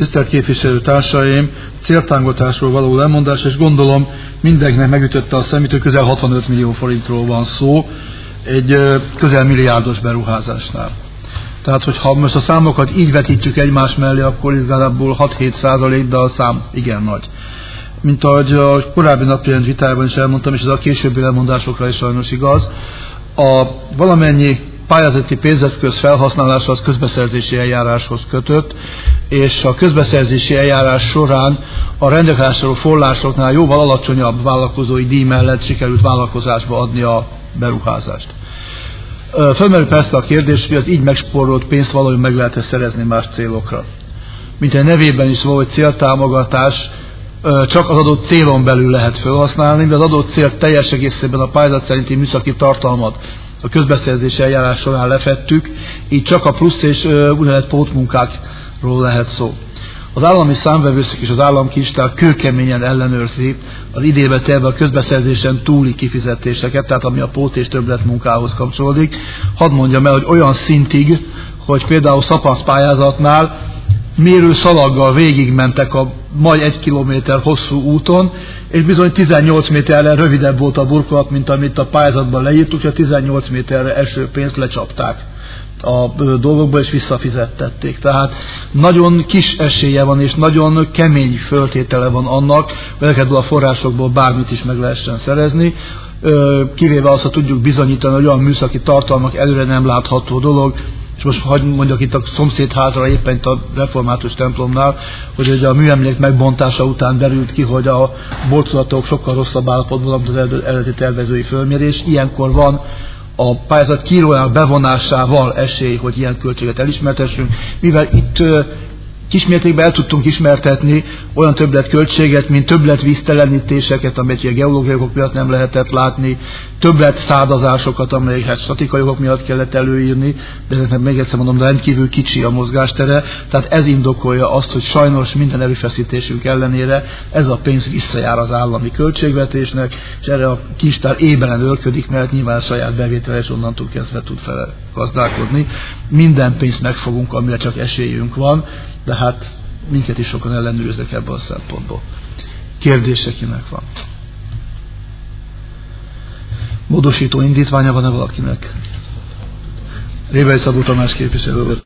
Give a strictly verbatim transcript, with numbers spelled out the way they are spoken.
Tisztelt képviselőtársaim, céltámogatásról való lemondás, és gondolom mindenkinek megütötte a szemét, hogy közel hatvanöt millió forintról van szó, egy közel milliárdos beruházásnál. Tehát, hogyha most a számokat így vetítjük egymás mellé, akkor igazából hat-hét százalék, de a szám igen nagy. Mint ahogy a korábbi napjelent vitájában is elmondtam, és ez a későbbi lemondásokra is sajnos igaz, a valamennyi pályázati pénzeszköz felhasználása az közbeszerzési eljáráshoz kötött, és a közbeszerzési eljárás során a rendelkezésre forrásoknál jóval alacsonyabb vállalkozói díj mellett sikerült vállalkozásba adni a beruházást. Fölmerül persze a kérdés, hogy az így megspórolt pénzt valahogy meg lehet-e szerezni más célokra. Mint egy nevében is van, hogy céltámogatás csak az adott célon belül lehet felhasználni, de az adott cél teljes egészében a pályázat szerinti műszaki tartalmat a közbeszerzési eljárás során lefettük, így csak a plusz és úgynevezett pótmunkákról lehet szó. Az állami számvevőszék és az államkincstár kőkeményen ellenőrzi az idébe terve a közbeszerzésen túli kifizetéseket, tehát ami a pót és többletmunkához kapcsolódik. Hadd mondjam el, hogy olyan szintig, hogy például szapaszpályázatnál mérőszalaggal végigmentek a majd egy kilométer hosszú úton, és bizony tizennyolc méterre rövidebb volt a burkolat, mint amit a pályázatban leírtuk, hogy a tizennyolc méterre eső pénzt lecsapták a dolgokba, és visszafizettették. Tehát nagyon kis esélye van, és nagyon kemény föltétele van annak, hogy ezekből a forrásokból bármit is meg lehessen szerezni, kivéve azt, ha tudjuk bizonyítani, hogy olyan műszaki tartalmak előre nem látható dolog, és most hadd mondjak itt a szomszédházra, éppen itt a református templomnál, hogy ugye a műemlék megbontása után derült ki, hogy a boltolatok sokkal rosszabb állapotban, mint az eredeti tervezői fölmérés. Ilyenkor van a pályázat kiírójának bevonásával esély, hogy ilyen költséget elismertessünk, mivel itt kismértékben el tudtunk ismertetni olyan többletköltséget, mint többletvíztelenítéseket, amelyek a geológiai okok miatt nem lehetett látni, többletszádazásokat, amelyeket statikai okok miatt kellett előírni, de ennek még egyszer mondom, rendkívül kicsi a mozgástere, tehát ez indokolja azt, hogy sajnos minden erőfeszítésünk ellenére ez a pénz visszajár az állami költségvetésnek, és erre a kincstár éberen őrködik, mert nyilván saját bevétele és onnantól kezdve tud fele gazdálkodni. Minden pénzt megfogunk, amire csak esélyünk van, de hát minket is sokan ellenőriznek ebből a szempontból. Kérdése kinek van? Módosító indítványa van-e valakinek? Révei Szabó Tamás képviselő.